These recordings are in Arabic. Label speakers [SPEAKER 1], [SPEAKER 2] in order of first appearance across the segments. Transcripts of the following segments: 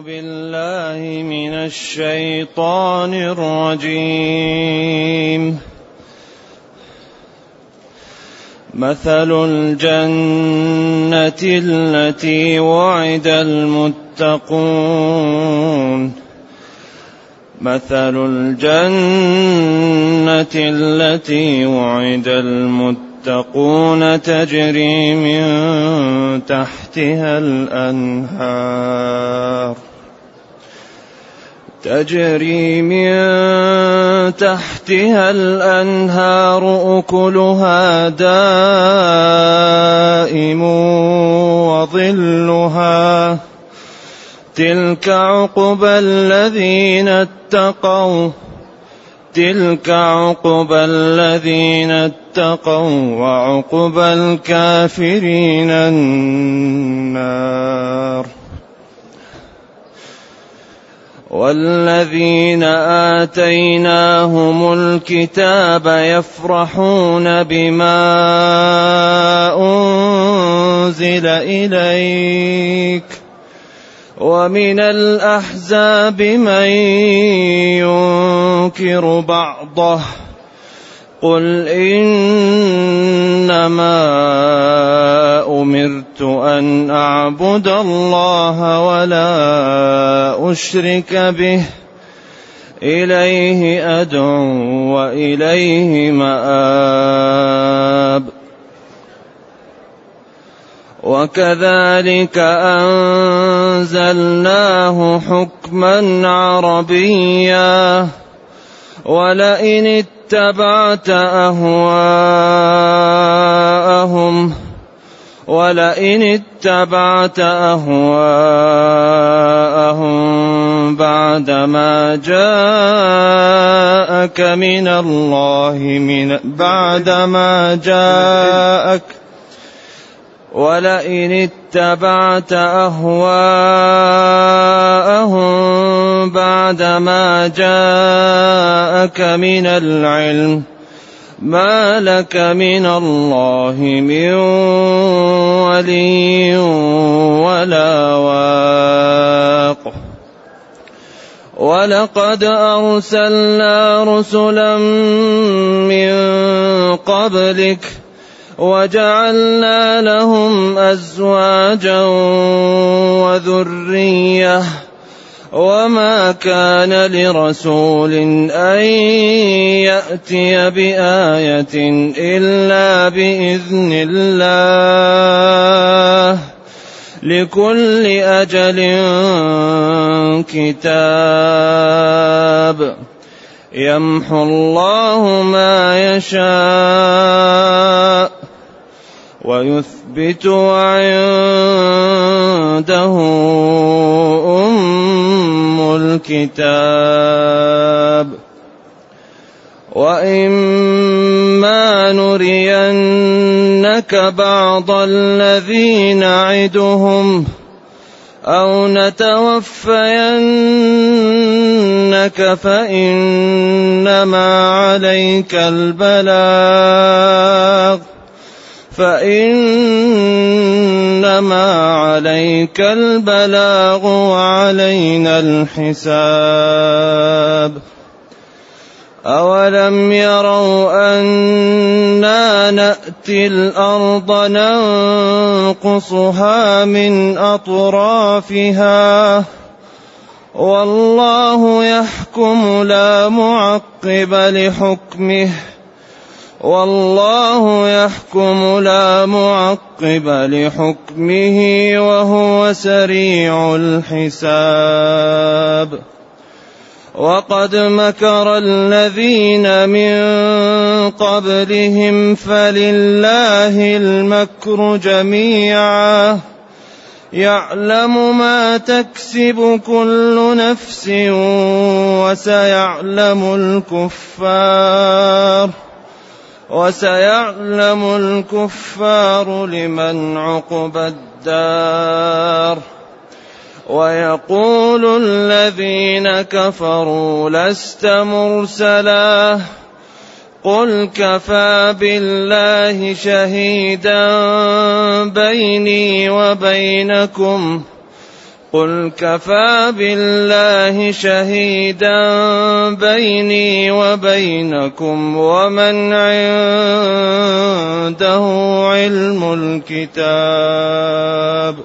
[SPEAKER 1] بالله من الشيطان الرجيم. مثل الجنة التي وعد المتقون تجري من تحتها الأنهار أكلها دائم وظلها تلك عقبى الذين اتقوا وعقبى الكافرين النار. والذين آتيناهم الكتاب يفرحون بما أنزل إليك ومن الأحزاب من ينكر بعضه قل إنما أمرت أن أعبد الله ولا أشرك به إليه أدعو وإليه مآب. وكذلك أنزلناه حكما عربيا ولئن اتبعت أهواءهم بعدما جاءك من العلم ما لك من الله من ولي ولا واق. ولقد أرسلنا رسلا من قبلك وجعلنا لهم أزواجا وذرية وما كان لرسول أن يأتي بآية إلا بإذن الله لكل أجل كتاب. يمحو الله ما يشاء ويثبت وعنده أم الكتاب. وإما نرينك بعض الذي نعدهم أو نتوفينك فإنما عليك البلاغ وعلينا الحساب. أولم يروا أنا نأتي الأرض ننقصها من أطرافها والله يحكم لا معقب لحكمه وهو سريع الحساب. وقد مكر الذين من قبلهم فلله المكر جميعا يعلم ما تكسب كل نفس وسيعلم الكفار لمن عقبى الدار. ويقول الذين كفروا لست مرسلا قل كفى بالله شهيدا بيني وبينكم قل كفى بالله شهيدا بيني وبينكم ومن عنده علم الكتاب.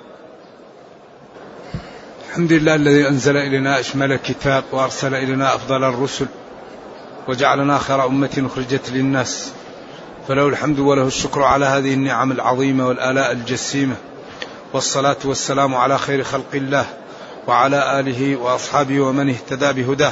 [SPEAKER 2] الحمد لله الذي أنزل إلينا أشمل الكتاب وأرسل إلينا أفضل الرسل وجعلنا خير أمة أخرجت للناس، فله الحمد وله الشكر على هذه النعم العظيمة والآلاء الجسيمة، والصلاة والسلام على خير خلق الله وعلى آله وأصحابه ومن اهتدى بهداه.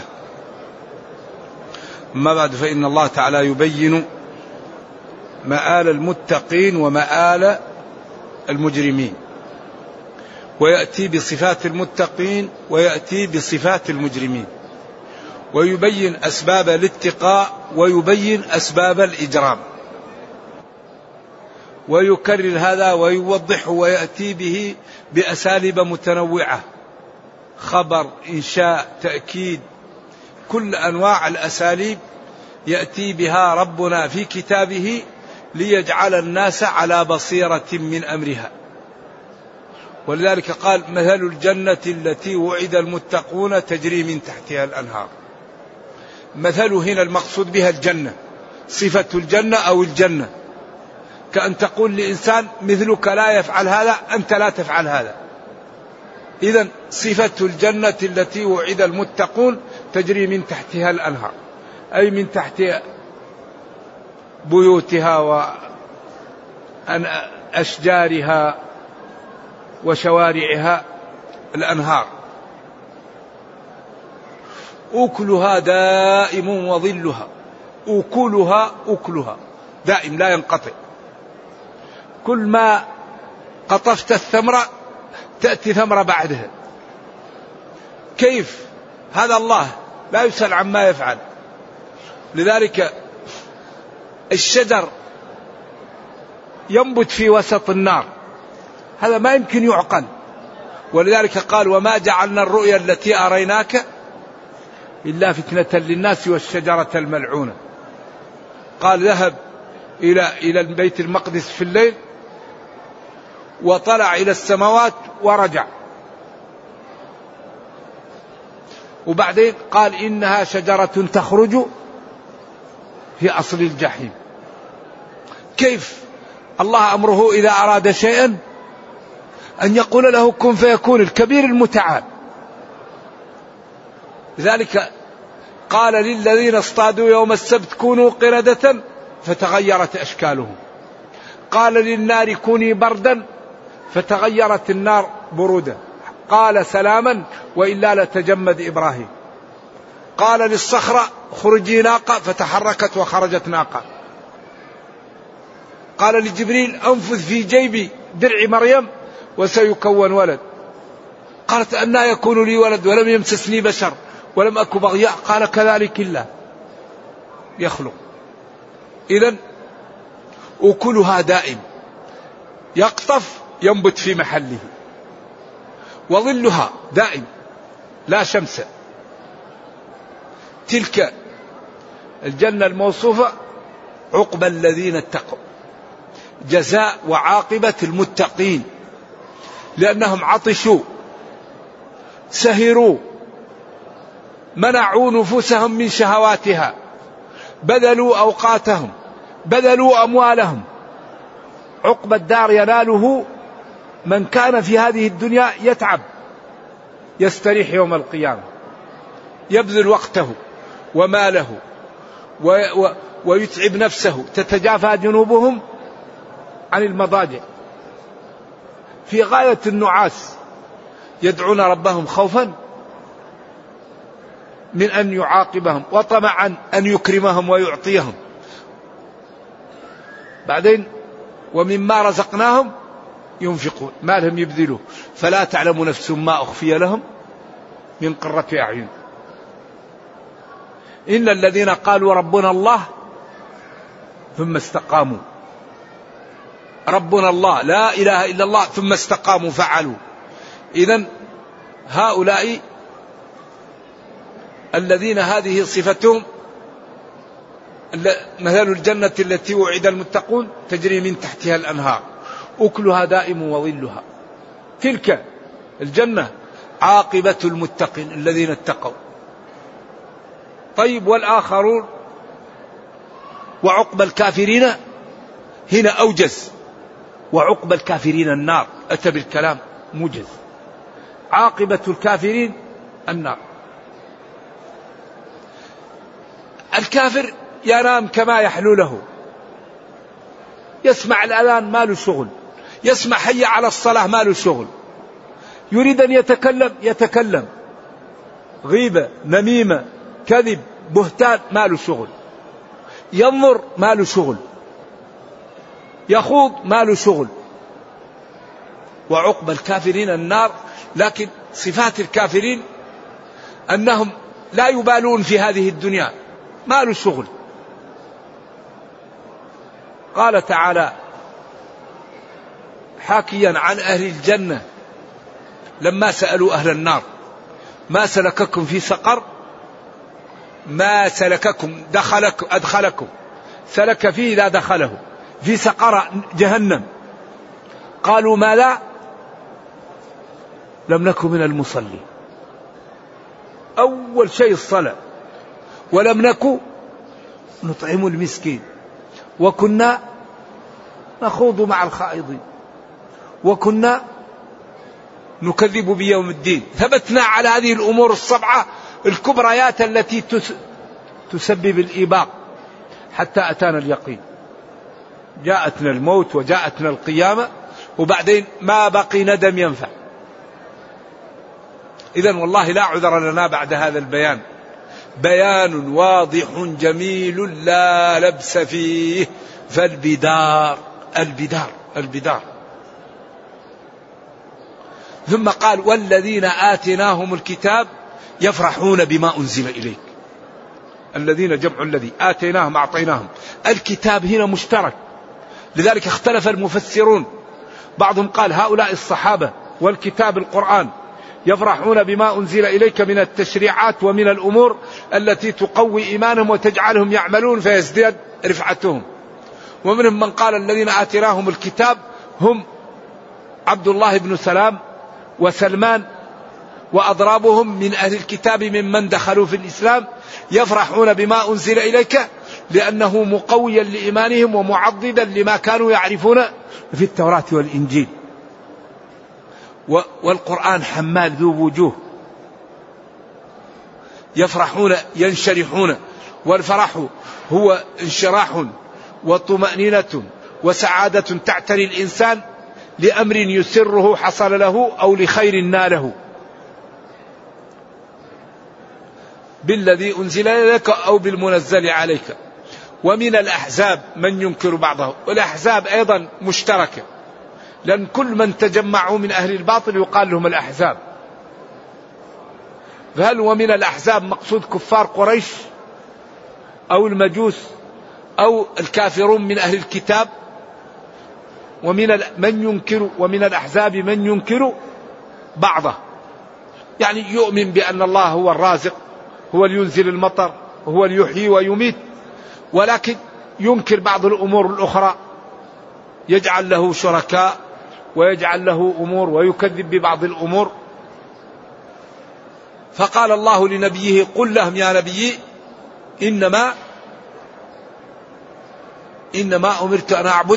[SPEAKER 2] أما بعد، فإن الله تعالى يبين مآل المتقين ومآل المجرمين، ويأتي بصفات المتقين ويأتي بصفات المجرمين، ويبين أسباب الاتقاء ويبين أسباب الإجرام، ويكرر هذا ويوضحه ويأتي به بأساليب متنوعة، خبر، إنشاء، تأكيد، كل أنواع الأساليب يأتي بها ربنا في كتابه ليجعل الناس على بصيرة من أمرها. ولذلك قال: مثل الجنة التي وعد المتقون تجري من تحتها الأنهار. مثل هنا المقصود بها الجنة، صفة الجنة أو الجنة، كأن تقول لإنسان مثلك لا يفعل هذا، أنت لا تفعل هذا. إذن صفة الجنة التي وعد المتقون تجري من تحتها الأنهار، أي من تحت بيوتها وأشجارها وشوارعها الأنهار، أكلها دائم وظلها. أكلها دائم لا ينقطع، كل ما قطفت الثمرة تأتي ثمرة بعدها. كيف؟ هذا الله لا يسأل عما يفعل. لذلك الشجر ينبت في وسط النار، هذا ما يمكن يعقل. ولذلك قال: وما جعلنا الرؤيا التي أريناك إلا فتنة للناس والشجرة الملعونة. قال: ذهب إلى البيت المقدس في الليل وطلع إلى السماوات ورجع، وبعدين قال: إنها شجرة تخرج في أصل الجحيم. كيف؟ الله أمره إذا أراد شيئا أن يقول له كن فيكون، الكبير المتعال. لذلك قال للذين اصطادوا يوم السبت كونوا قردة فتغيرت أشكالهم. قال للنار كوني بردا فتغيرت النار برودة. قال سلاما وإلا لتجمد إبراهيم. قال للصخرة خرجي ناقة فتحركت وخرجت ناقة. قال لجبريل أنفذ في جيبي درع مريم وسيكون ولد. قالت أنى يكون لي ولد ولم يمسسني بشر ولم أك بغياء. قال كذلك الله يخلق. إذن أكلها دائم، يقطف ينبت في محله، وظلها دائم لا شمس. تلك الجنة الموصوفة عقبى الذين اتقوا، جزاء وعاقبة المتقين، لأنهم عطشوا، سهروا، منعوا نفوسهم من شهواتها، بذلوا أوقاتهم، بذلوا أموالهم. عقبى الدار يناله من كان في هذه الدنيا يتعب، يستريح يوم القيامة، يبذل وقته وماله ويتعب نفسه، تتجافى جنوبهم عن المضاجع في غاية النعاس، يدعون ربهم خوفا من أن يعاقبهم وطمعا أن يكرمهم ويعطيهم. بعدين ومما رزقناهم ينفقون، ما لهم يبذلوا، فلا تعلم نفس ما أخفي لهم من قرة أعين. إن الذين قالوا ربنا الله ثم استقاموا، ربنا الله لا إله إلا الله ثم استقاموا فعلوا. إذن هؤلاء الذين هذه صفتهم مثل الجنة التي وعد المتقون تجري من تحتها الأنهار أكلها دائم وظلها. تلك الجنة عاقبة المتقين الذين اتقوا. طيب والآخرون وعقب الكافرين هنا أوجز، وعقب الكافرين النار، أتى بالكلام موجز. عاقبة الكافرين النار. الكافر ينام كما يحلو له، يسمع الأذان ما له شغل، يسمع حي على الصلاة ما له شغل، يريد أن يتكلم غيبة نميمة كذب بهتان ما له شغل، ينظر ما له شغل، يخوض ما له شغل. وعقب الكافرين النار. لكن صفات الكافرين أنهم لا يبالون في هذه الدنيا، ما له شغل. قال تعالى حاكيا عن أهل الجنة لما سألوا أهل النار ما سلككم في سقر، ما سلككم أدخلكم سلك فيه إذا دخله في سقر جهنم، قالوا ما لا لم نكن من المصلين. أول شيء الصلاة، ولم نكن نطعم المسكين، وكنا نخوض مع الخائضين، وكنا نكذب بيوم الدين. ثبتنا على هذه الأمور السبعة الكبريات التي تسبب الإباق حتى أتانا اليقين. جاءتنا الموت وجاءتنا القيامة، وبعدين ما بقي ندم ينفع. إذن والله لا عذر لنا بعد هذا البيان، بيان واضح جميل لا لبس فيه. فالبدار البدار. ثم قال والذين آتيناهم الكتاب يفرحون بما أنزل إليك. الذين جمع الذي آتيناهم أعطيناهم. الكتاب هنا مشترك، لذلك اختلف المفسرون، بعضهم قال هؤلاء الصحابة والكتاب القرآن يفرحون بما أنزل إليك من التشريعات ومن الأمور التي تقوي إيمانهم وتجعلهم يعملون فيزداد رفعتهم. ومنهم من قال الذين آتيناهم الكتاب هم عبد الله بن سلام وسلمان وأضرابهم من أهل الكتاب ممن دخلوا في الإسلام، يفرحون بما أنزل إليك لأنه مقويا لإيمانهم ومعضدا لما كانوا يعرفون في التوراة والإنجيل. والقرآن حمال ذو وجوه، يفرحون ينشرحون، والفرح هو انشراح وطمأنينة وسعادة تعتري الإنسان لأمر يسره حصل له أو لخير ناله. بالذي أنزل إليك أو بالمنزل عليك. ومن الأحزاب من ينكر بعضه، والأحزاب أيضا مشتركة، لأن كل من تجمعوا من أهل الباطل يقال لهم الأحزاب. فهل ومن الأحزاب مقصود كفار قريش أو المجوس أو الكافرون من أهل الكتاب؟ ومن الأحزاب من ينكر بعضه، يعني يؤمن بأن الله هو الرازق، هو اللي ينزل المطر، هو اللي يحيي ويميت، ولكن ينكر بعض الأمور الأخرى، يجعل له شركاء ويجعل له أمور ويكذب ببعض الأمور. فقال الله لنبيه قل لهم يا نبي إنما أمرت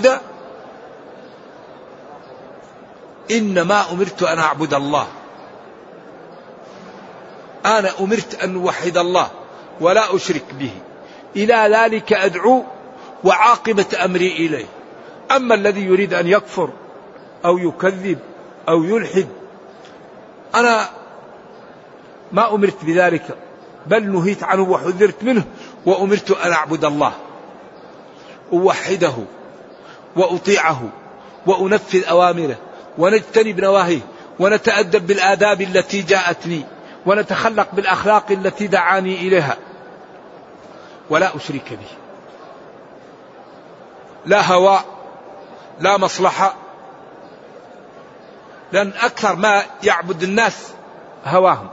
[SPEAKER 2] أن أعبد الله. أنا أمرت أن أوحد الله ولا أشرك به، إلى ذلك أدعو وعاقبة أمري إليه. أما الذي يريد أن يكفر أو يكذب أو يلحد، أنا ما أمرت بذلك، بل نهيت عنه وحذرت منه، وأمرت أن أعبد الله، أوحده وأطيعه وأنفذ أوامره ونجتنب نواهيه ونتأدب بالآداب التي جاءتني ونتخلق بالأخلاق التي دعاني إليها، ولا أشرك به. لا هوى لا مصلحة، لأن أكثر ما يعبد الناس هواهم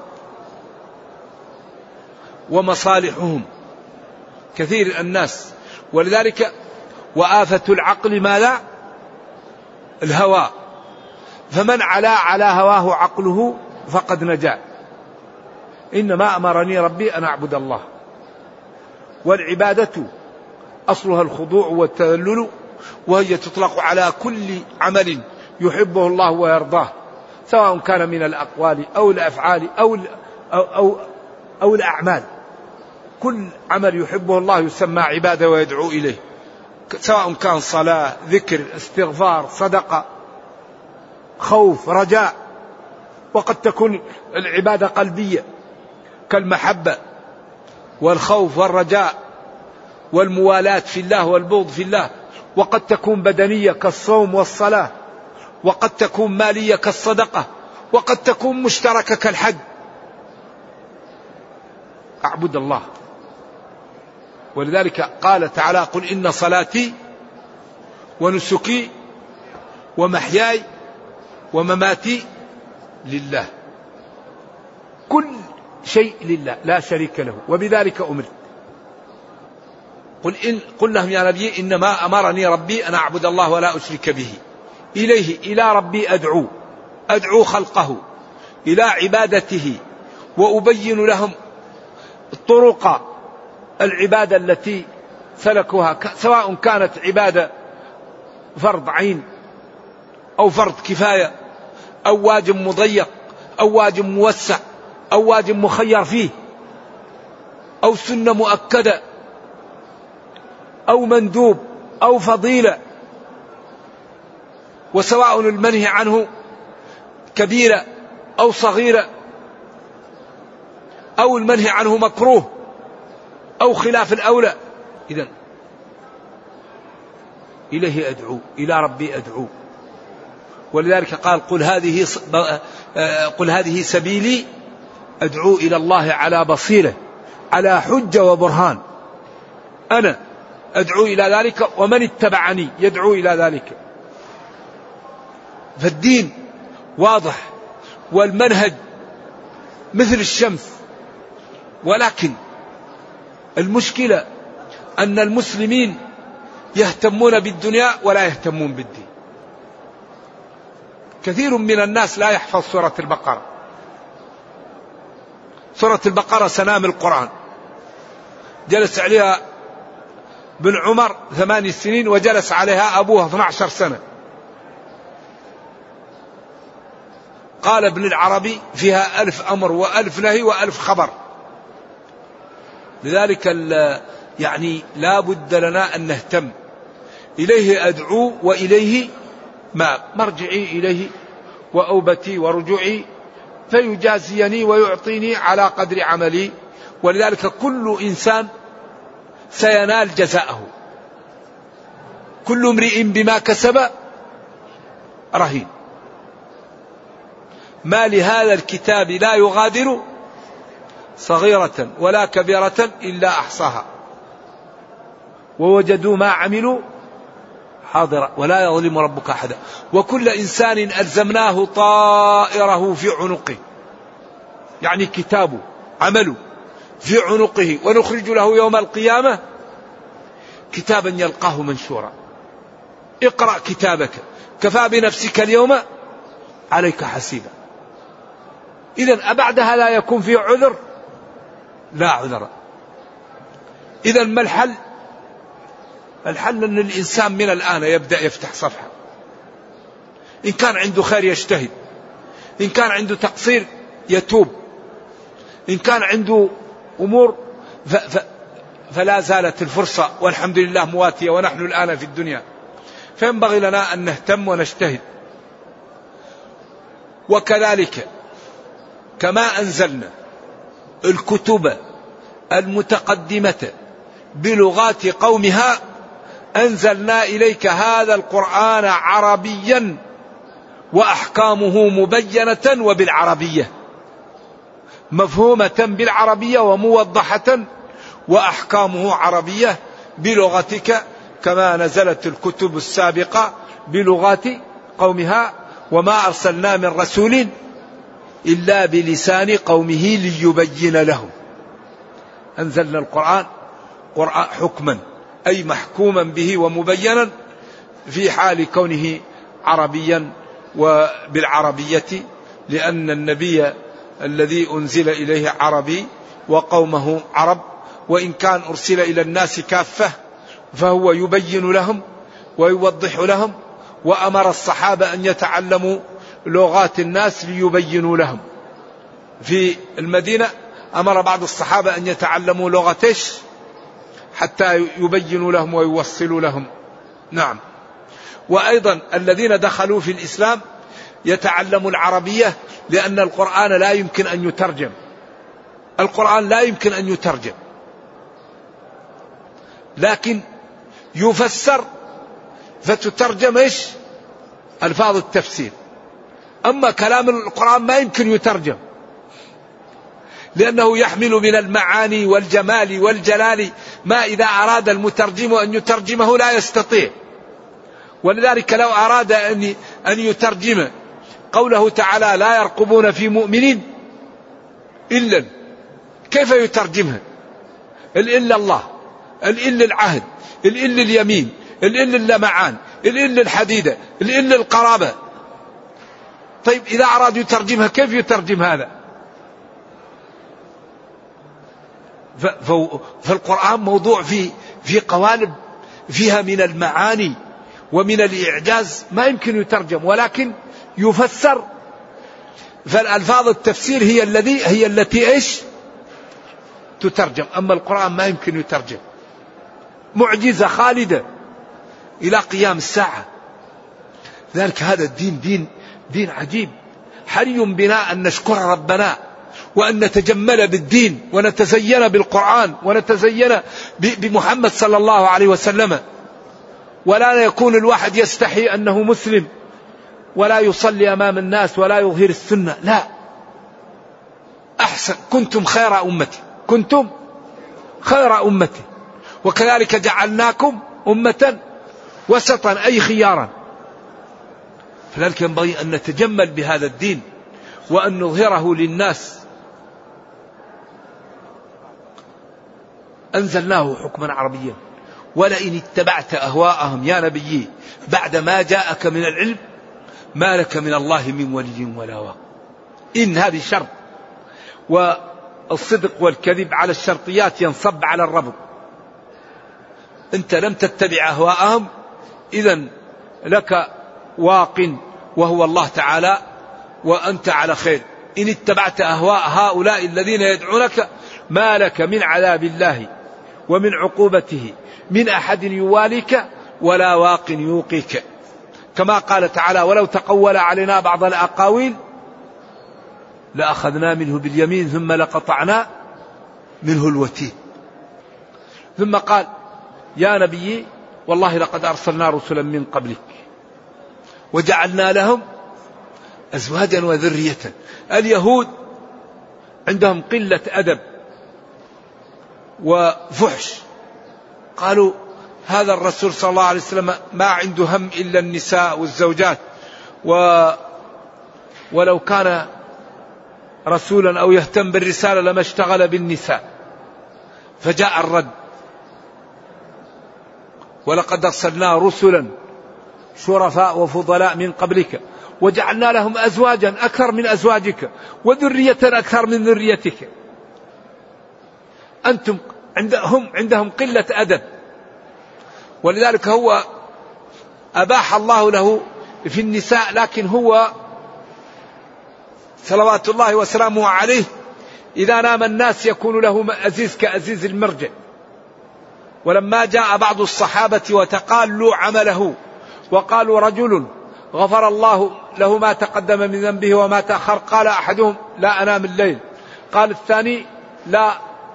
[SPEAKER 2] ومصالحهم كثير الناس. ولذلك وآفة العقل ما الهوى، فمن على هواه عقله فقد نجا. إنما أمرني ربي أن أعبد الله. والعبادة أصلها الخضوع والتذلل، وهي تطلق على كل عمل يحبه الله ويرضاه، سواء كان من الأقوال أو الأفعال أو الأعمال. كل عمل يحبه الله يسمى عبادة ويدعو إليه، سواء كان صلاة، ذكر، استغفار، صدقة، خوف، رجاء. وقد تكون العبادة قلبية كالمحبة والخوف والرجاء والموالاة في الله والبغض في الله. وقد تكون بدنية كالصوم والصلاة، وقد تكون مالية كالصدقة، وقد تكون مشتركة كالحج. أعبد الله. ولذلك قال تعالى: قل إن صلاتي ونسكي ومحياي ومماتي لله. كل شيء لله لا شريك له، وبذلك أمرت. قل لهم يا نبي: إنما أمرني ربي أن أعبد الله ولا أشرك به. إلى ربي أدعو خلقه إلى عبادته، وأبين لهم طرق العبادة التي سلكوها، سواء كانت عبادة فرض عين أو فرض كفاية أو واجب مضيق أو واجب موسع أو واجب مخير فيه أو سنة مؤكدة أو مندوب أو فضيلة، وسواء المنهي عنه كبيرة أو صغيرة، أو المنهي عنه مكروه أو خلاف الأولى. إذن إليه أدعو، إلى ربي أدعو. ولذلك قال: قل هذه سبيلي أدعو إلى الله على بصيرة، على حجة وبرهان. أنا أدعو إلى ذلك ومن اتبعني يدعو إلى ذلك. فالدين واضح والمنهج مثل الشمس، ولكن المشكلة أن المسلمين يهتمون بالدنيا ولا يهتمون بالدين. كثير من الناس لا يحفظ سورة البقرة. سورة البقرة سنام القرآن، جلس عليها بن عمر 8 سنين، وجلس عليها أبوها 12 سنة. قال ابن العربي: فيها 1000 أمر و1000 نهي و1000 خبر. لذلك يعني لا بد لنا أن نهتم. إليه أدعو وإليه مرجعي إليه وأوبتي ورجوعي، فيجازيني ويعطيني على قدر عملي. ولذلك كل إنسان سينال جزاءه، كل امرئ بما كسب رهين. ما لهذا الكتاب لا يغادر صغيرة ولا كبيرة إلا أحصاها ووجدوا ما عملوا حاضرا ولا يظلم ربك أحدا. وكل إنسان ألزمناه طائره في عنقه، يعني كتابه عمله في عنقه، ونخرج له يوم القيامة كتابا يلقاه منشورا. اقرأ كتابك كفى بنفسك اليوم عليك حسيبا. إذن أبعدها لا يكون في عذر؟ لا عذر. إذن ما الحل؟ الحل أن الإنسان من الآن يبدأ يفتح صفحة. إن كان عنده خير يجتهد، إن كان عنده تقصير يتوب، إن كان عنده أمور فلا زالت الفرصة والحمد لله مواتية، ونحن الآن في الدنيا. فينبغي لنا أن نهتم ونجتهد. وكذلك كما أنزلنا الكتب المتقدمة بلغات قومها، أنزلنا إليك هذا القرآن عربيا وأحكامه مبينة وبالعربية، مفهومة بالعربية وموضحة، وأحكامه عربية بلغتك، كما نزلت الكتب السابقة بلغات قومها. وما أرسلنا من رسول إلا بلسان قومه ليبين لهم. أنزلنا القرآن حكما، أي محكوما به ومبينا في حال كونه عربيا وبالعربية. لأن النبي الذي أنزل إليه عربي وقومه عرب، وإن كان أرسل إلى الناس كافة فهو يبين لهم ويوضح لهم، وأمر الصحابة أن يتعلموا لغات الناس ليبينوا لهم. في المدينة أمر بعض الصحابة أن يتعلموا لغتش حتى يبينوا لهم ويوصلوا لهم. نعم. وأيضا الذين دخلوا في الإسلام يتعلموا العربية، لأن القرآن لا يمكن أن يترجم. القرآن لا يمكن أن يترجم، لكن يفسر فتترجم إيش؟ ألفاظ التفسير. أما كلام القرآن ما يمكن يترجم، لأنه يحمل من المعاني والجمال والجلال ما إذا أراد المترجم أن يترجمه لا يستطيع. ولذلك لو أراد أن يترجم قوله تعالى لا يرقبون في مؤمن إلا، كيف يترجمها؟ الإلا الله، الإلا العهد، الإلا اليمين، الإلا اللمعان، الإلا الحديدة، الإلا القرابة. طيب إذا أراد يترجمها كيف يترجم هذا؟ فالقرآن موضوع في قوالب فيها من المعاني ومن الإعجاز ما يمكن يترجم، ولكن يفسر. فالألفاظ التفسير هي التي إيش؟ تترجم. أما القرآن ما يمكن يترجم. معجزة خالدة إلى قيام الساعة. ذلك هذا الدين دين عجيب. حري بنا أن نشكر ربنا وأن نتجمل بالدين ونتزين بالقرآن ونتزين بمحمد صلى الله عليه وسلم، ولا يكون الواحد يستحي أنه مسلم ولا يصلي أمام الناس ولا يظهر السنة. لا، أحسن. كنتم خير أمتي، كنتم خير أمتي، وكذلك جعلناكم أمة وسطا أي خيارا. فلذلك ينبغي أن نتجمل بهذا الدين وأن نظهره للناس. أنزلناه حكما عربيا، ولئن اتبعت أهواءهم يا نبي بعد ما جاءك من العلم ما لك من الله من ولي ولا واق. إن هذه شرط، والصدق والكذب على الشرطيات ينصب على الربط. أنت لم تتبع أهواءهم، إذن لك واق وهو الله تعالى وأنت على خير. إن اتبعت أهواء هؤلاء الذين يدعونك ما لك من عذاب الله ومن عقوبته من أحد يواليك ولا واق يوقيك. كما قال تعالى ولو تقول علينا بعض الأقاويل لأخذنا منه باليمين ثم لقطعنا منه الوتين. ثم قال يا نبي والله لقد أرسلنا رسلا من قبلك وجعلنا لهم أزواجا وذرية. اليهود عندهم قلة أدب وفحش، قالوا هذا الرسول صلى الله عليه وسلم ما عنده هم إلا النساء والزوجات، ولو كان رسولا أو يهتم بالرسالة لما اشتغل بالنساء. فجاء الرد ولقد أرسلنا رسلا شرفاء وفضلاء من قبلك وجعلنا لهم أزواجا أكثر من أزواجك وذرية أكثر من ذريتك. أنتم عندهم قلة أدب. ولذلك هو أباح الله له في النساء، لكن هو صلوات الله وسلامه عليه إذا نام الناس يكون له أزيز كأزيز المرجع. ولما جاء بعض الصحابة وتقالوا عمله وقالوا رجل غفر الله له ما تقدم من ذنبه وما تأخر، قال أحدهم لا أنام الليل، قال الثاني لا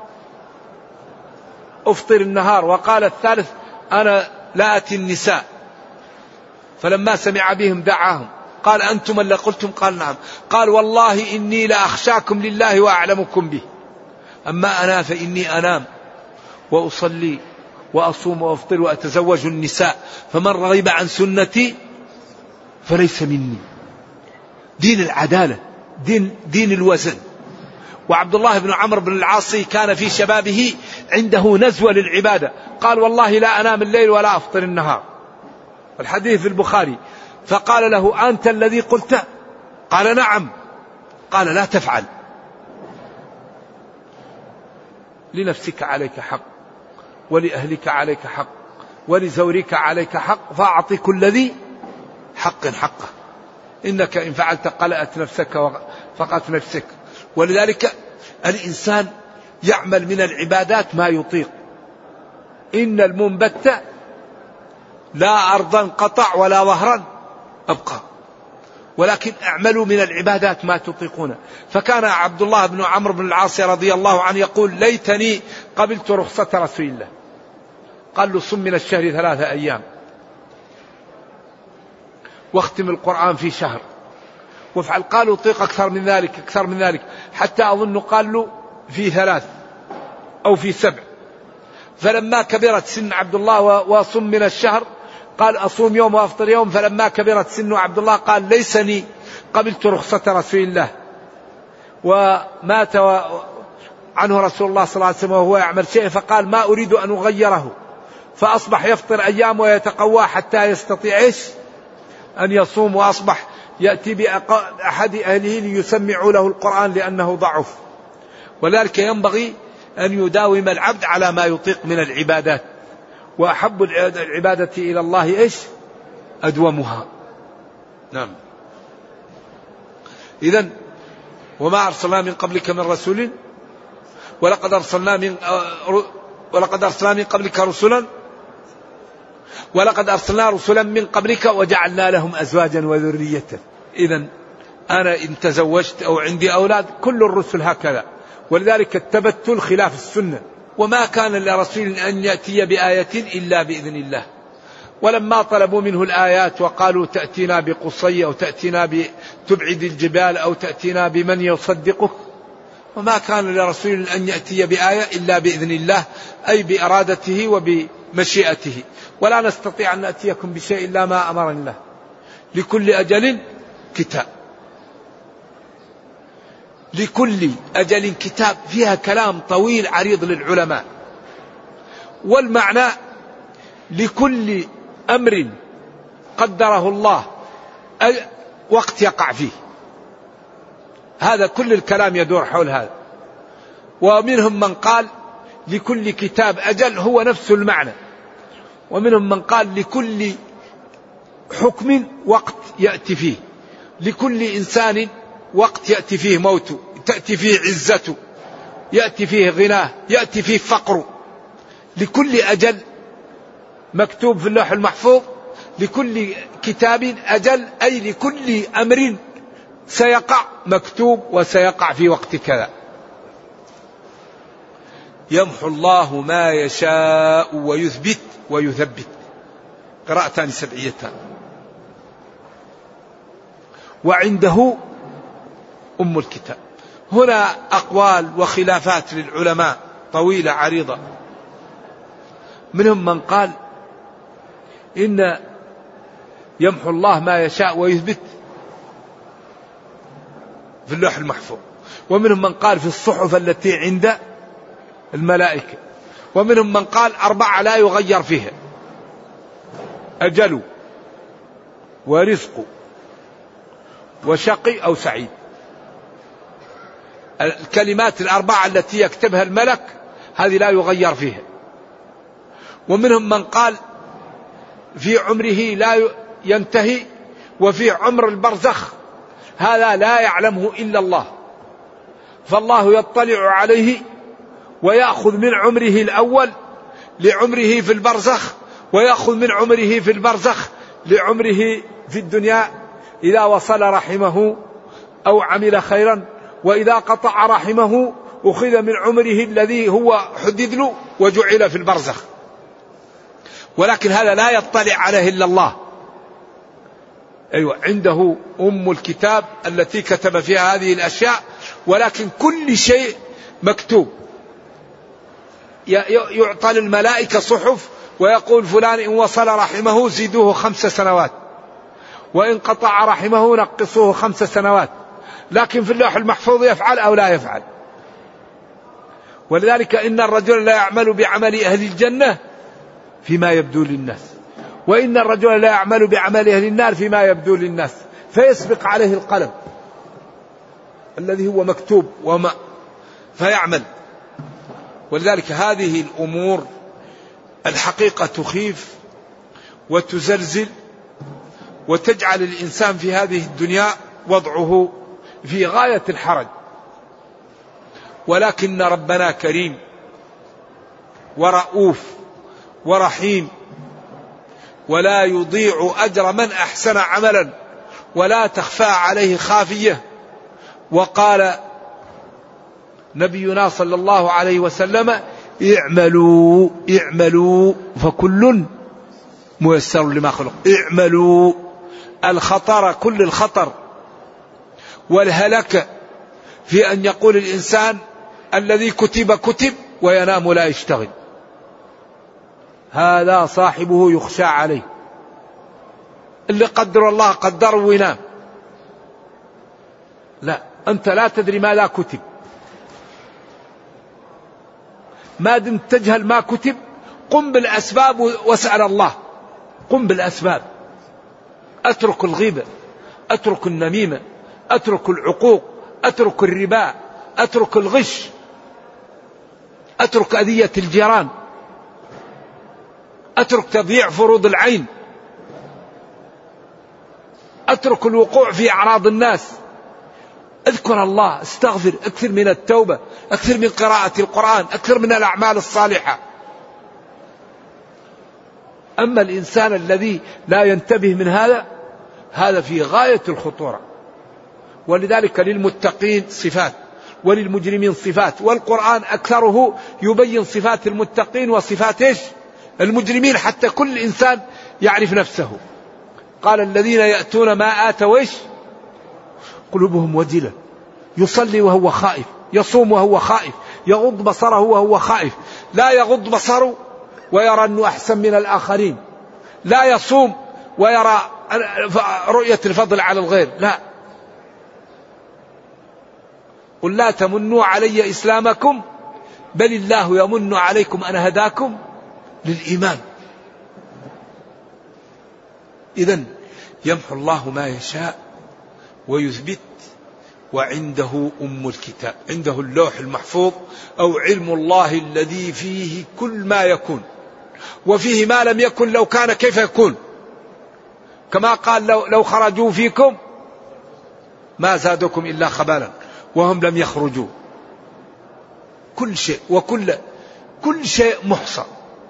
[SPEAKER 2] أفطر النهار، وقال الثالث أنا لا أتي النساء. فلما سمع بهم دعاهم قال أنتم اللي قلتم؟ قال نعم. قال والله إني لأخشاكم لله وأعلمكم به، أما أنا فإني أنام وأصلي وأصوم وأفطر وأتزوج النساء، فمن رغب عن سنتي فليس مني. دين العدالة، دين الوزن. وعبد الله بن عمرو بن العاص كان في شبابه عنده نزوة للعبادة، قال والله لا أنام الليل ولا أفطر النهار، الحديث في البخاري. فقال له أنت الذي قلت؟ قال نعم. قال لا تفعل، لنفسك عليك حق، ولأهلك عليك حق، ولزورك عليك حق، فأعط كل ذي حق حقه، إنك إن فعلت قلأت نفسك وفقت نفسك. ولذلك الإنسان يعمل من العبادات ما يطيق. إن المنبت لا أرضا قطع ولا ظهرا أبقى، ولكن اعملوا من العبادات ما تطيقون. فكان عبد الله بن عمرو بن العاص رضي الله عنه يقول ليتني قبلت رخصة رسول الله. قال له صم من الشهر 3 أيام، واختم القرآن في شهر، وافعل. قالوا طيق أكثر من ذلك أكثر من ذلك، حتى أظن قال له في 3 أو في 7. فلما كبرت سن عبد الله وصم من الشهر قال أصوم يوم وأفطر يوم. فلما كبرت سن عبد الله قال ليسني قبلت رخصة رسول الله. ومات عنه رسول الله صلى الله عليه وسلم وهو يعمل شيء، فقال ما أريد أن أغيره، فأصبح يفطر أيام ويتقوى حتى يستطيع أن يصوم، وأصبح يأتي بأحد أهله ليسمعوا له القرآن لأنه ضعف. ولذلك ينبغي أن يداوم العبد على ما يطيق من العبادات، وأحب العبادة إلى الله أدومها. نعم. إذن وما أرسلنا من قبلك من رسول ولقد أرسلنا من قبلك رسلا ولقد أرسلنا رسلا من قبلك وجعلنا لهم أزواجا وذرية. إذن أنا إن تزوجت أو عندي أولاد كل الرسل هكذا. ولذلك التبتل خلاف السنة. وما كان لرسول أن يأتي بآية إلا بإذن الله. ولما طلبوا منه الآيات وقالوا تأتينا بقصي أو تأتينا بتبعد الجبال أو تأتينا بمن يصدقه، وما كان لرسول أن يأتي بآية إلا بإذن الله، أي بإرادته وبمشيئته. ولا نستطيع أن نأتيكم بشيء إلا ما أمرنا الله، لكل أجل كتاب. لكل أجل كتاب فيها كلام طويل عريض للعلماء. والمعنى لكل أمر قدره الله وقت يقع فيه. هذا كل الكلام يدور حول هذا. ومنهم من قال لكل كتاب أجل هو نفس المعنى، ومنهم من قال لكل حكم وقت يأتي فيه، لكل إنسان وقت يأتي فيه موته، تأتي فيه عزته، يأتي فيه غناه، يأتي فيه فقره. لكل أجل مكتوب في اللوح المحفوظ، لكل كتاب أجل، أي لكل أمر سيقع مكتوب وسيقع في وقت كذا. يمحو الله ما يشاء ويثبت ويثبت، قراءتان سبعيتان. وعنده أم الكتاب. هنا أقوال وخلافات للعلماء طويلة عريضة. منهم من قال إن يمحو الله ما يشاء ويثبت في اللوح المحفوظ، ومنهم من قال في الصحف التي عند الملائكة، ومنهم من قال 4 لا يغير فيها: أجل ورزق وشقي أو سعيد. الكلمات 4 التي يكتبها الملك هذه لا يغير فيها. ومنهم من قال في عمره لا ينتهي، وفي عمر البرزخ هذا لا يعلمه إلا الله، فالله يطلع عليه ويأخذ من عمره الأول لعمره في البرزخ، ويأخذ من عمره في البرزخ لعمره في الدنيا إذا وصل رحمه أو عمل خيرا، وإذا قطع رحمه أخذ من عمره الذي هو حدد له وجعل في البرزخ. ولكن هذا لا يطلع عليه إلا الله. أيوة، عنده أم الكتاب التي كتب فيها هذه الأشياء، ولكن كل شيء مكتوب. يعطى للملائكة صحف ويقول فلان إن وصل رحمه زيدوه 5 سنوات، وإن قطع رحمه نقصوه 5 سنوات. لكن في اللوح المحفوظ يفعل أو لا يفعل. ولذلك إن الرجل لا يعمل بعمل أهل الجنة فيما يبدو للناس، وإن الرجل لا يعمل بعمل أهل النار فيما يبدو للناس، فيسبق عليه القلم. الذي هو مكتوب وما فيعمل. ولذلك هذه الأمور الحقيقة تخيف وتزلزل وتجعل الإنسان في هذه الدنيا وضعه في غاية الحرج. ولكن ربنا كريم ورؤوف ورحيم ولا يضيع أجر من أحسن عملا ولا تخفى عليه خافية. وقال نبينا صلى الله عليه وسلم: اعملوا اعملوا فكل ميسر لما خلق. اعملوا، الخطر كل الخطر والهلك في أن يقول الإنسان الذي كتب كتب وينام لا يشتغل، هذا صاحبه يخشى عليه. اللي قدر الله قدر وينام، لا، أنت لا تدري ماذا كتب. ما دمت تجهل ما كتب قم بالأسباب واسأل الله. قم بالأسباب، أترك الغيبة، أترك النميمة، أترك العقوق، أترك الربا، أترك الغش، أترك أذية الجيران، أترك تضييع فروض العين، أترك الوقوع في أعراض الناس. اذكر الله، استغفر، أكثر من التوبة، أكثر من قراءة القرآن، أكثر من الأعمال الصالحة. أما الإنسان الذي لا ينتبه من هذا في غاية الخطورة. ولذلك للمتقين صفات وللمجرمين صفات، والقرآن أكثره يبين صفات المتقين وصفات المجرمين حتى كل إنسان يعرف نفسه. قال الذين يأتون ما آتوا قلوبهم وجلة، يصلي وهو خائف، يصوم وهو خائف، يغض بصره وهو خائف. لا يغض بصره ويرى أنه أحسن من الآخرين، لا يصوم ويرى رؤية الفضل على الغير، لا. قل لا تمنوا علي إسلامكم بل الله يمن عليكم أن هداكم للإيمان. إذن يمحو الله ما يشاء ويثبت، وعنده أم الكتاب، عنده اللوح المحفوظ أو علم الله الذي فيه كل ما يكون وفيه ما لم يكن لو كان كيف يكون. كما قال لو خرجوا فيكم ما زادكم إلا خبالا وهم لم يخرجوا. كل شيء كل شيء محصى.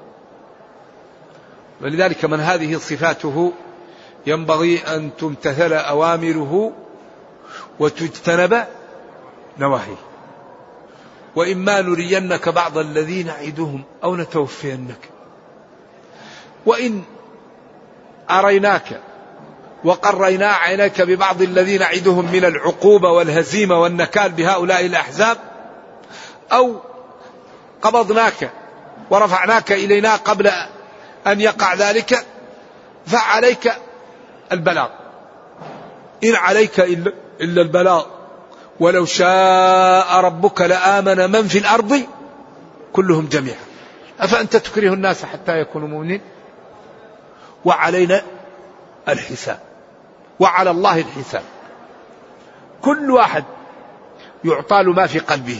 [SPEAKER 2] ولذلك من هذه صفاته ينبغي أن تمتثل أوامره وتجتنب نواهيه. وإما نرينك بعض الذي نعدهم أو نتوفينك. وإن أريناك وقرينا عينيك ببعض الذي نعدهم من العقوبة والهزيمة والنكال بهؤلاء الأحزاب، أو قبضناك ورفعناك إلينا قبل أن يقع ذلك، فعليك البلاغ. إن عليك إلا البلاغ ولو شاء ربك لآمن من في الأرض كلهم جميعا أفأنت تكره الناس حتى يكونوا مؤمنين. وعلينا الحساب، وعلى الله الحساب. كل واحد يعطى له ما في قلبه.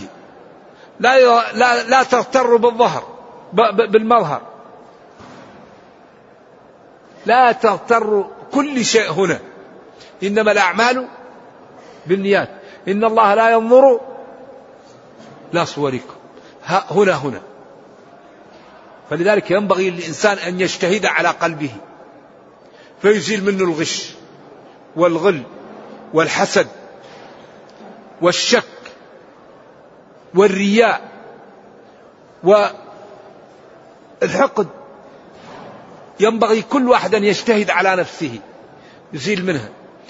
[SPEAKER 2] لا تغتر بالظهر بالمظهر، لا تغتر. كل شيء هنا إنما الأعمال بالنيات. إن الله لا ينظر لا صوركم هنا. فلذلك ينبغي للإنسان أن يجتهد على قلبه فيزيل منه الغش والغل والحسد والشك والرياء والحقد. ينبغي كل واحد أن يجتهد على نفسه يزيل منها.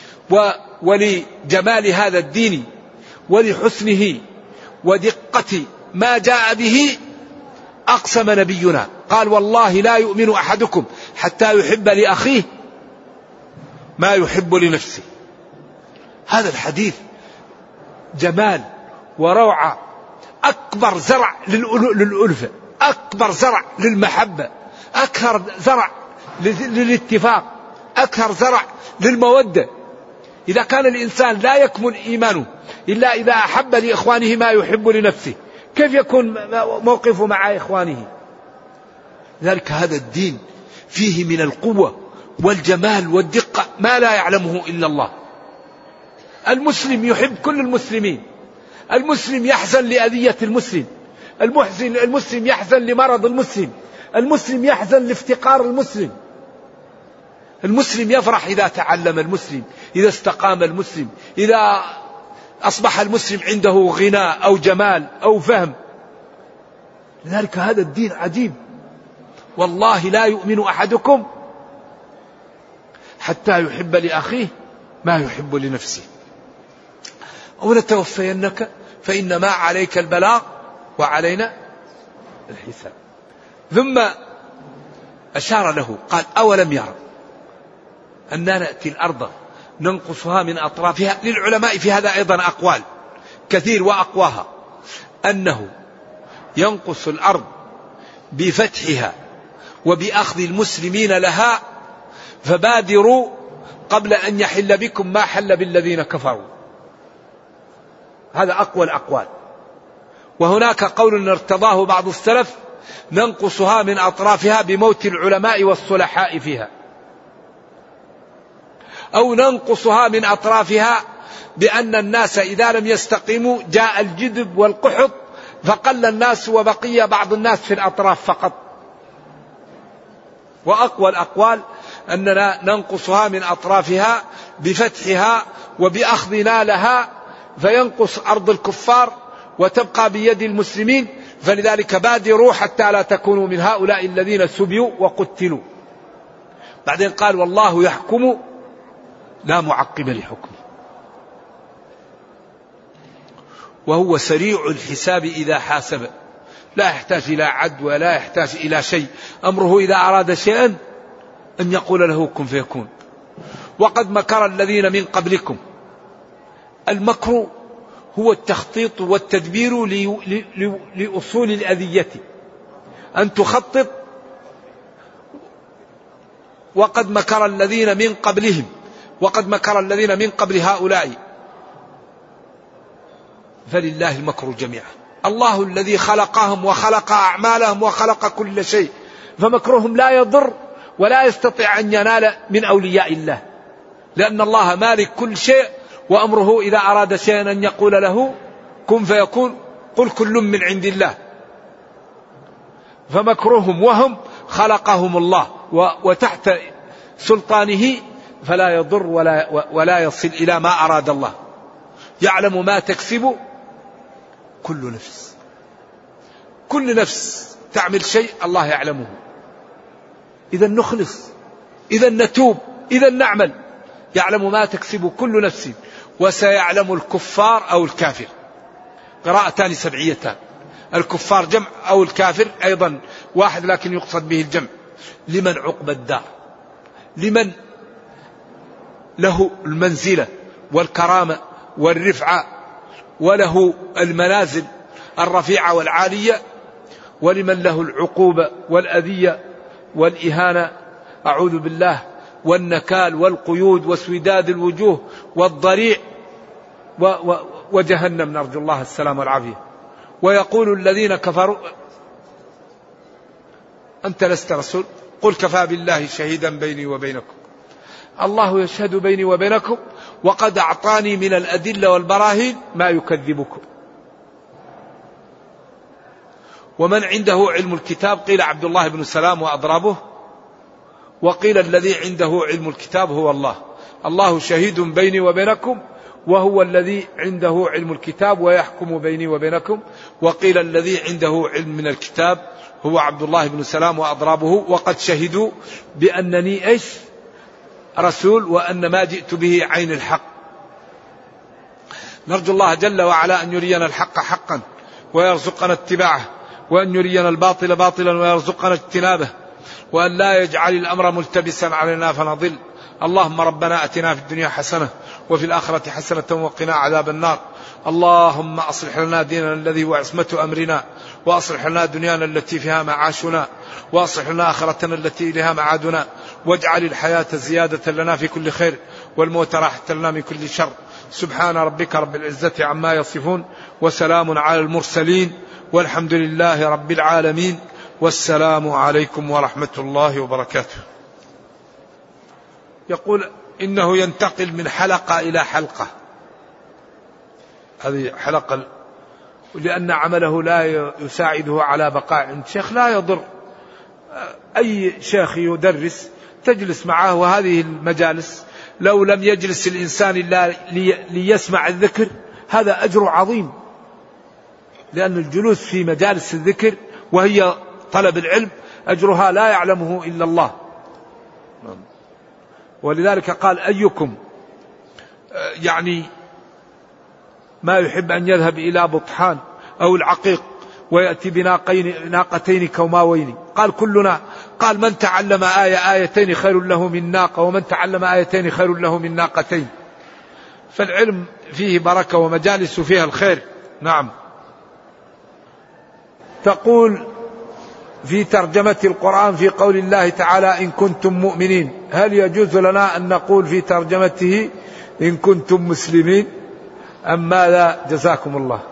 [SPEAKER 2] ولجمال هذا الدين ولحسنه ودقة ما جاء به أقسم نبينا قال والله لا يؤمن أحدكم حتى يحب لأخيه ما يحب لنفسه. هذا الحديث جمال وروعة، أكبر زرع للألفة، أكبر زرع للمحبة، أكثر زرع للاتفاق، أكثر زرع للمودة. إذا كان الإنسان لا يكمل إيمانه إلا إذا أحب لإخوانه ما يحب لنفسه، كيف يكون موقفه مع إخوانه؟ ذلك هذا الدين فيه من القوة والجمال والدقة ما لا يعلمه إلا الله. المسلم يحب كل المسلمين، المسلم يحزن لأذية المسلم، المسلم يحزن لمرض المسلم، المسلم يحزن لافتقار المسلم، المسلم يفرح إذا تعلم المسلم، إذا استقام المسلم، إذا أصبح المسلم عنده غنى أو جمال أو فهم. لذلك هذا الدين عجيب. والله لا يؤمن أحدكم حتى يحب لأخيه ما يحب لنفسه. أو نتوفينك فإنما عليك البلاغ وعلينا الحساب. ثم أشار له قال أولم يرى أننا نأتي الأرض ننقصها من أطرافها. للعلماء في هذا أيضا أقوال كثير، وأقواها أنه ينقص الأرض بفتحها وبأخذ المسلمين لها، فبادروا قبل أن يحل بكم ما حل بالذين كفروا. هذا أقوى الأقوال. وهناك قول ارتضاه بعض السلف ننقصها من أطرافها بموت العلماء والصلحاء فيها، أو ننقصها من أطرافها بأن الناس إذا لم يستقيموا جاء الجدب والقحط فقل الناس وبقي بعض الناس في الأطراف فقط. وأقوى الأقوال أننا ننقصها من أطرافها بفتحها وبأخذنا لها، فينقص أرض الكفار وتبقى بيد المسلمين. فلذلك بادروا حتى لا تكونوا من هؤلاء الذين سبيوا وقتلوا. بعدين قال والله يحكم لا معقب لحكمه وهو سريع الحساب إذا حاسب. لا يحتاج إلى عد ولا يحتاج إلى شيء، أمره إذا أراد شيئا أن يقول له كن فيكون. وقد مكر الذين من قبلكم. المكر هو التخطيط والتدبير لأصول الأذية، أن تخطط. وقد مكر الذين من قبلهم، وقد مكر الذين من قبل هؤلاء، فلله المكر جميعا. الله الذي خلقهم وخلق أعمالهم وخلق كل شيء، فمكرهم لا يضر ولا يستطيع أن ينال من أولياء الله، لأن الله مالك كل شيء، وأمره إذا أراد شيئا أن يقول له كن فيكون. قل كل من عند الله. فمكرهم وهم خلقهم الله وتحت سلطانه، فلا يضر ولا يصل إلى ما أراد الله. يعلم ما تكسب كل نفس، كل نفس تعمل شيء الله يعلمه. إذا نخلص، إذا نتوب، إذا نعمل. يعلم ما تكسب كل نفس وسيعلم الكفار أو الكافر. قراءتان سبعيتان، الكفار جمع أو الكافر أيضا واحد لكن يقصد به الجمع. لمن عقبى الدار، لمن له المنزلة والكرامة والرفعة وله المنازل الرفيعة والعالية، ولمن له العقوبة والأذية والإهانة أعوذ بالله، والنكال والقيود وسوداد الوجوه والضريع وجهنم، نرجو الله السلام والعافية. ويقول الذين كفروا أنت لست رسول، قل كفى بالله شهيدا بيني وبينكم. الله يشهد بيني وبينكم وقد أعطاني من الأدلة والبراهين ما يكذبكم. ومن عنده علم الكتاب قيل عبد الله بن سلام وأضرابه، وقيل الذي عنده علم الكتاب هو الله. الله شهيد بيني وبينكم وهو الذي عنده علم الكتاب ويحكم بيني وبينكم. وقيل الذي عنده علم من الكتاب هو عبد الله بن سلام وأضرابه، وقد شهدوا بأنني إيش رسول وأن ما جئت به عين الحق. نرجو الله جل وعلا أن يرينا الحق حقا ويرزقنا اتباعه، وأن يرينا الباطل باطلا ويرزقنا اجتنابه، وأن لا يجعل الأمر ملتبسا علينا فنضل. اللهم ربنا أتنا في الدنيا حسنة وفي الآخرة حسنة وقنا عذاب النار. اللهم أصلح لنا ديننا الذي هو عصمة أمرنا، وأصلح لنا دنيانا التي فيها معاشنا، وأصلح لنا آخرتنا التي إليها معادنا، واجعل الحياة زيادة لنا في كل خير، والموت راحة لنا من كل شر. سبحان ربك رب العزة عما يصفون وسلام على المرسلين والحمد لله رب العالمين والسلام عليكم ورحمة الله وبركاته. يقول إنه ينتقل من حلقة إلى حلقة، هذه حلقة لأن عمله لا يساعده على بقاء عند شيخ. لا يضر، أي شيخ يدرس تجلس معه، وهذه المجالس لو لم يجلس الإنسان إلا ليسمع الذكر هذا أجر عظيم، لأن الجلوس في مجالس الذكر وهي طلب العلم أجرها لا يعلمه إلا الله. ولذلك قال أيكم يعني ما يحب أن يذهب إلى بطحان أو العقيق ويأتي بناقتين كوماوين، قال كلنا، قال من تعلم آيتين خير له من ناقة، ومن تعلم آيتين خير له من ناقتين. فالعلم فيه بركة ومجالس فيها الخير. نعم. تقول في ترجمة القرآن في قول الله تعالى إن كنتم مؤمنين، هل يجوز لنا أن نقول في ترجمته إن كنتم مسلمين أم ماذا؟ جزاكم الله.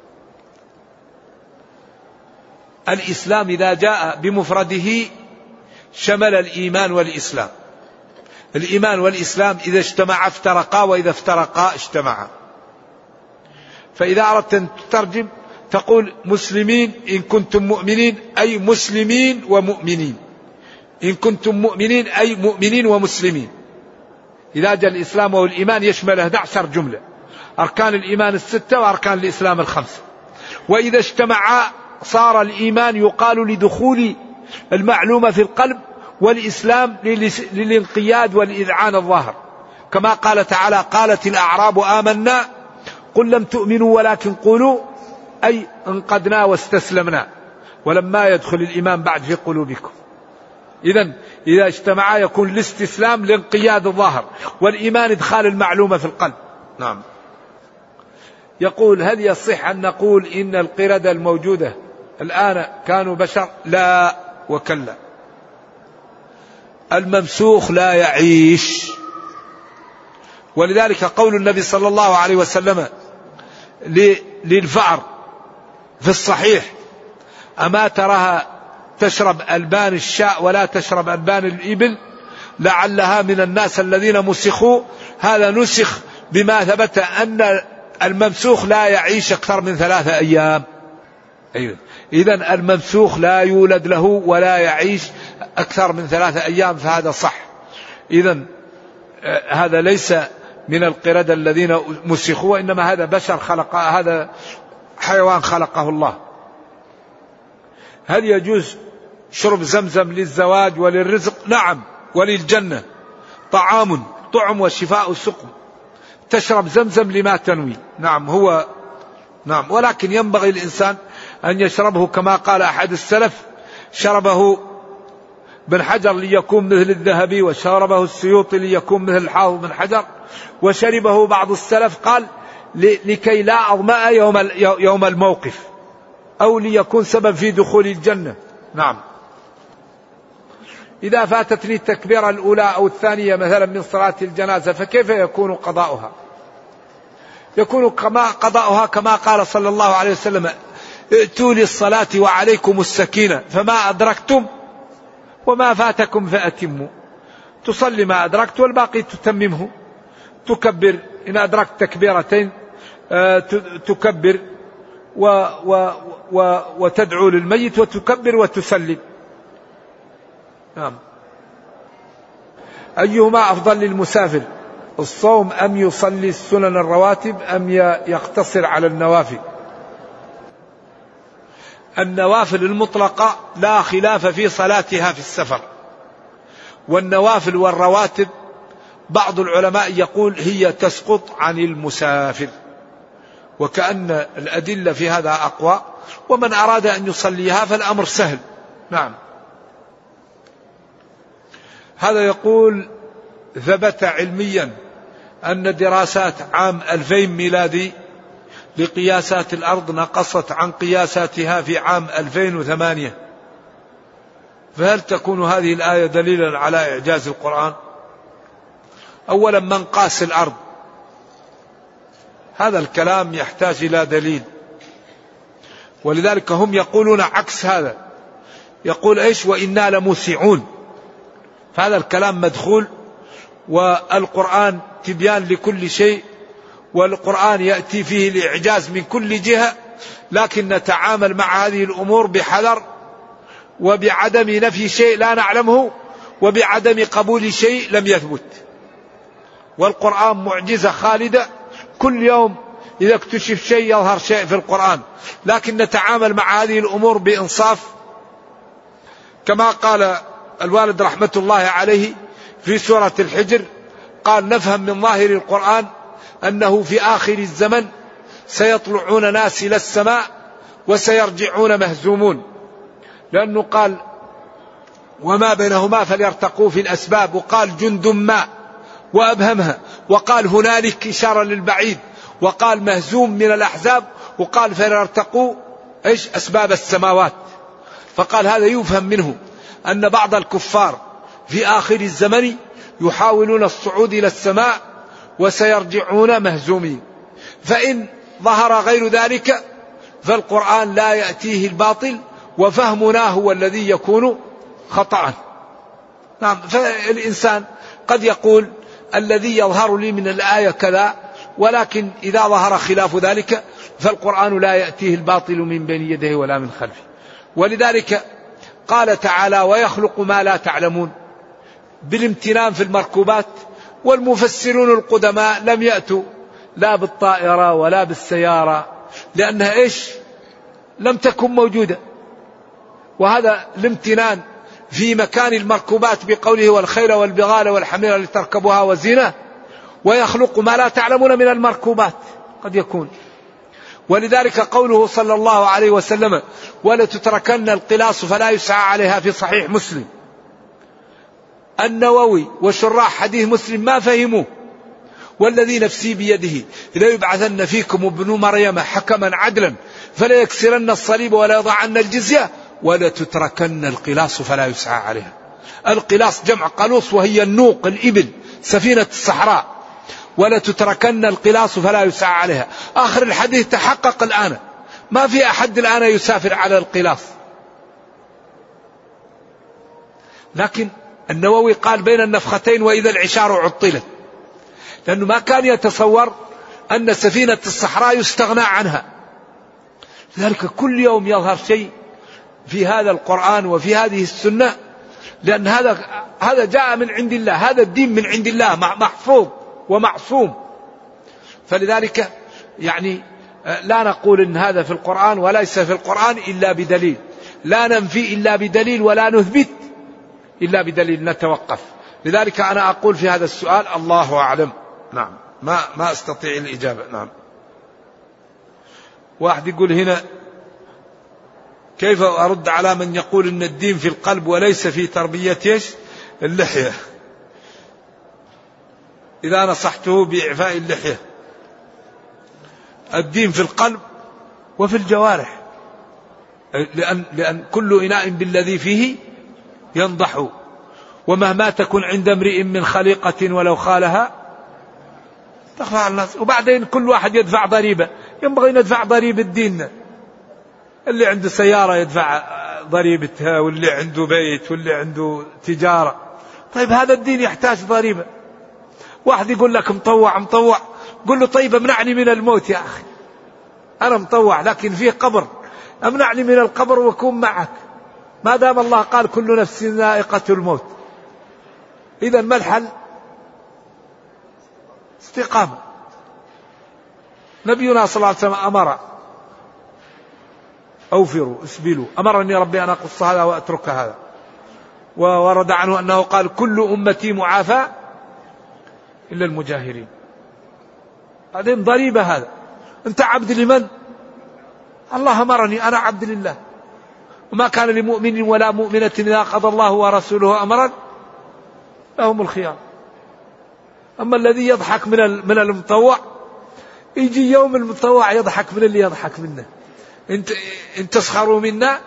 [SPEAKER 2] الإسلام إذا جاء بمفرده شمل الإيمان والإسلام. الإيمان والإسلام إذا اجتمعا افترقا، وإذا افترقا اجتمعا. فإذا أردت أن تترجم تقول مسلمين إن كنتم مؤمنين، أي مسلمين ومؤمنين. إن كنتم مؤمنين أي مؤمنين ومسلمين. إذا جاء الإسلام والإيمان يشمل 11 جملة، أركان الإيمان 6 وأركان الإسلام 5. وإذا اجتمعا صار الإيمان يقال لدخول المعلومة في القلب، والإسلام للانقياد والإذعان الظاهر، كما قال تعالى قالت الأعراب آمنا قل لم تؤمنوا ولكن قولوا أي انقدنا واستسلمنا ولما يدخل الإيمان بعد في قلوبكم. إذا اجتمعا يكون الاستسلام لانقياد الظاهر، والإيمان إدخال المعلومة في القلب. نعم. يقول هل يصح أن نقول إن القردة الموجودة الآن كانوا بشر؟ لا وكلا. الممسوخ لا يعيش، ولذلك قول النبي صلى الله عليه وسلم للفأر في الصحيح أما تراها تشرب ألبان الشاء ولا تشرب ألبان الإبل لعلها من الناس الذين مسخوا. هذا نسخ بما ثبت أن الممسوخ لا يعيش أكثر من 3 أيام. إذن الممسوخ لا يولد له ولا يعيش أكثر من 3 أيام، فهذا صح. إذن هذا ليس من القردة الذين مسخوا، وإنما هذا بشر هذا حيوان خلقه الله. هل يجوز شرب زمزم للزواج وللرزق؟ نعم، وللجنة طعم وشفاء السقم. تشرب زمزم لما تنوي. نعم نعم، ولكن ينبغي الإنسان أن يشربه كما قال أحد السلف شربه بن حجر ليكون مثل الذهبي، وشربه السيوطي ليكون مثل الحافظ بن حجر، وشربه بعض السلف قال لكي لا أظمأ يوم الموقف، أو ليكون سبب في دخول الجنة. نعم. إذا فاتتني التكبيرة الأولى أو الثانية مثلا من صلاة الجنازة فكيف يكون قضاؤها؟ يكون قضاؤها كما قال صلى الله عليه وسلم ائتوا للصلاة وعليكم السكينة فما أدركتم وما فاتكم فأتموا. تصلي ما أدركت والباقي تتممه. تكبر إن أدركت تكبيرتين تكبر وتدعو للميت وتكبر وتسلم. نعم. أيهما أفضل للمسافر، الصوم أم يصلي السنن الرواتب أم يقتصر على النوافل؟ النوافل المطلقة لا خلاف في صلاتها في السفر، والنوافل والرواتب بعض العلماء يقول هي تسقط عن المسافر، وكأن الأدلة في هذا أقوى، ومن أراد أن يصليها فالأمر سهل. نعم. هذا يقول ثبت علميا أن دراسات عام 2000 ميلادي لقياسات الأرض نقصت عن قياساتها في عام 2008، فهل تكون هذه الآية دليلا على إعجاز القرآن؟ أولا من قاس الأرض؟ هذا الكلام يحتاج إلى دليل، ولذلك هم يقولون عكس هذا، يقول إيش؟ وإنا لموسعون. فهذا الكلام مدخول، والقرآن تبيان لكل شيء، والقرآن يأتي فيه الإعجاز من كل جهة، لكن نتعامل مع هذه الأمور بحذر، وبعدم نفي شيء لا نعلمه، وبعدم قبول شيء لم يثبت. والقرآن معجزة خالدة، كل يوم إذا اكتشف شيء يظهر شيء في القرآن، لكن نتعامل مع هذه الأمور بإنصاف. كما قال الوالد رحمة الله عليه في سورة الحجر، قال نفهم من ظاهر القرآن أنه في آخر الزمن سيطلعون ناس إلى السماء وسيرجعون مهزومون، لأنه قال وما بينهما فليرتقوا في الأسباب، وقال جند ما وأبهمها، وقال هنالك إشارة للبعيد، وقال مهزوم من الأحزاب، وقال فليرتقوا إيش؟ أسباب السماوات. فقال هذا يفهم منه أن بعض الكفار في آخر الزمن يحاولون الصعود إلى السماء وسيرجعون مهزومين. فإن ظهر غير ذلك فالقرآن لا يأتيه الباطل، وفهمنا هو الذي يكون خطأ. نعم، فالإنسان قد يقول الذي يظهر لي من الآية كذا، ولكن إذا ظهر خلاف ذلك فالقرآن لا يأتيه الباطل من بين يديه ولا من خلفه. ولذلك قال تعالى ويخلق ما لا تعلمون بالامتنان في المركوبات. والمفسرون القدماء لم يأتوا لا بالطائرة ولا بالسيارة، لأنها إيش؟ لم تكن موجودة. وهذا الامتنان في مكان المركوبات بقوله والخيل والبغال والحمير لتركبوها وزينة. ويخلق ما لا تعلمون من المركوبات قد يكون. ولذلك قوله صلى الله عليه وسلم ولتتركن القلاص فلا يسعى عليها في صحيح مسلم. النووي وشراح حديث مسلم ما فهموه. والذي نفسي بيده ليبعثن فيكم ابن مريم حكما عدلا فلا يكسرن الصليب ولا يضعن الجزية ولتتركن القلاص فلا يسعى عليها. القلاص جمع قلوص وهي النوق الإبل سفينة الصحراء. ولتتركن القلاص فلا يسعى عليها. آخر الحديث تحقق الآن، ما في أحد الآن يسافر على القلاص. لكن النووي قال بين النفختين وإذا العشار عطلت، لأنه ما كان يتصور أن سفينة الصحراء يستغنى عنها. لذلك كل يوم يظهر شيء في هذا القرآن وفي هذه السنة، لأن هذا جاء من عند الله، هذا الدين من عند الله محفوظ ومعصوم. فلذلك يعني لا نقول إن هذا في القرآن وليس في القرآن إلا بدليل، لا ننفي إلا بدليل ولا نثبت إلا بدليل، نتوقف. لذلك أنا أقول في هذا السؤال الله أعلم. نعم، ما أستطيع الإجابة. نعم. واحد يقول هنا كيف أرد على من يقول إن الدين في القلب وليس في تربية اللحية، إذا نصحته بإعفاء اللحية. الدين في القلب وفي الجوارح، لأن كل إناء بالذي فيه ينضح، ومهما تكن عند امرئ من خليقة ولو خالها تخفى على الناس. وبعدين كل واحد يدفع ضريبة، ينبغي ندفع ضريبة ديننا. اللي عنده سيارة يدفع ضريبتها، واللي عنده بيت، واللي عنده تجارة. طيب هذا الدين يحتاج ضريبة. واحد يقول لك مطوع، قل له طيب امنعني من الموت يا أخي، أنا مطوع لكن فيه قبر، امنعني من القبر وكون معك، ما دام الله قال كل نفس ذائقة الموت. إذا ما الحل؟ استقامة. نبينا صلى الله عليه وسلم أمر أوفروا اسبلوا، أمرني ربي أن أقص هذا وأترك هذا. وورد عنه أنه قال كل أمتي معافى إلا المجاهرين. بعدين ضريبة هذا، أنت عبد لمن؟ الله أمرني، أنا عبد لله. وما كان لمؤمن ولا مؤمنة إذا قضى الله ورسوله أمرا لهم الخيار. أما الذي يضحك من المطوع، يجي يوم المطوع يضحك من اللي يضحك منه. إن تسخروا منا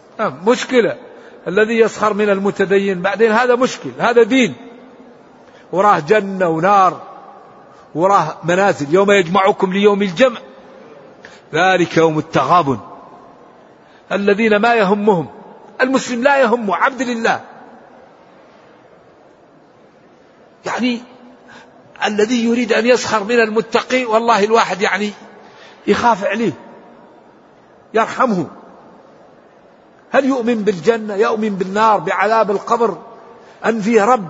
[SPEAKER 2] مشكلة. الذي يسخر من المتدين بعدين هذا مشكل، هذا دين. وراه جنة ونار، وراه منازل. يوم يجمعكم ليوم الجمع ذلك يوم التغابن. الذين ما يهمهم المسلم، لا يهمه، عبد لله. يعني الذي يريد أن يسخر من المتقي والله الواحد يعني يخاف عليه، يرحمه. هل يؤمن بالجنة، يؤمن بالنار، بعذاب القبر، أن فيه رب؟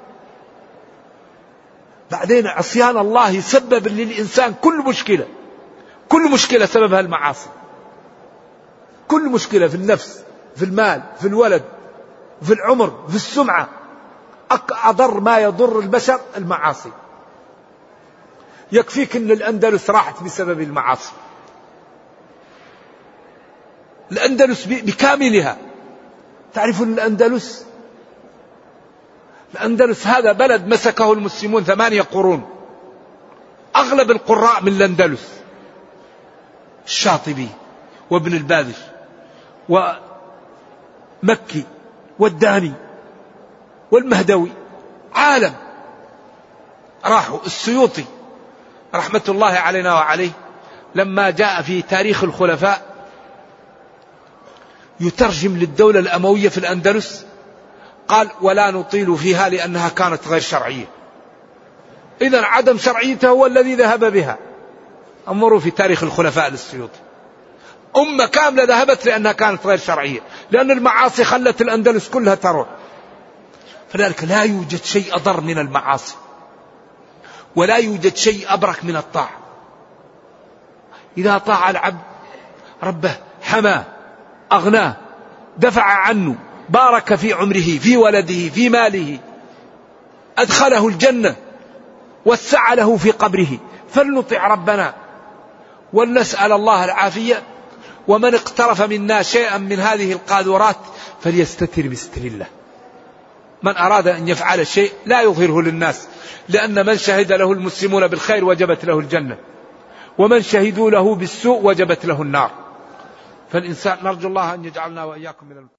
[SPEAKER 2] بعدين عصيان الله يسبب للإنسان كل مشكلة سببها المعاصي. كل مشكلة في النفس، في المال، في الولد، في العمر، في السمعة. أضر ما يضر البشر المعاصي. يكفيك أن الأندلس راحت بسبب المعاصي. الأندلس بكاملها. تعرفون الأندلس هذا بلد مسكه المسلمون 8 قرون. أغلب القراء من الأندلس، الشاطبي وابن البادش ومكي والداني والمهدوي، عالم راحوا. السيوطي رحمة الله علينا وعليه لما جاء في تاريخ الخلفاء يترجم للدولة الأموية في الأندلس قال: ولا نطيل فيها لأنها كانت غير شرعية. إذن عدم شرعيتها هو الذي ذهب بها. انظروا في تاريخ الخلفاء للسيوطي، أمة كاملة ذهبت لأنها كانت غير شرعية، لأن المعاصي خلت الأندلس كلها تروح. فذلك لا يوجد شيء أضر من المعاصي، ولا يوجد شيء أبرك من الطاعة. إذا طاع العبد ربه حماه، أغناه، دفع عنه، بارك في عمره، في ولده، في ماله، أدخله الجنة، وسع له في قبره. فلنطع ربنا ولنسأل الله العافية. ومن اقترف منا شيئا من هذه القاذورات فليستتر بستر الله. من أراد أن يفعل شيء لا يظهره للناس، لأن من شهد له المسلمون بالخير وجبت له الجنة، ومن شهدوا له بالسوء وجبت له النار. فالإنسان نرجو الله أن يجعلنا وإياكم من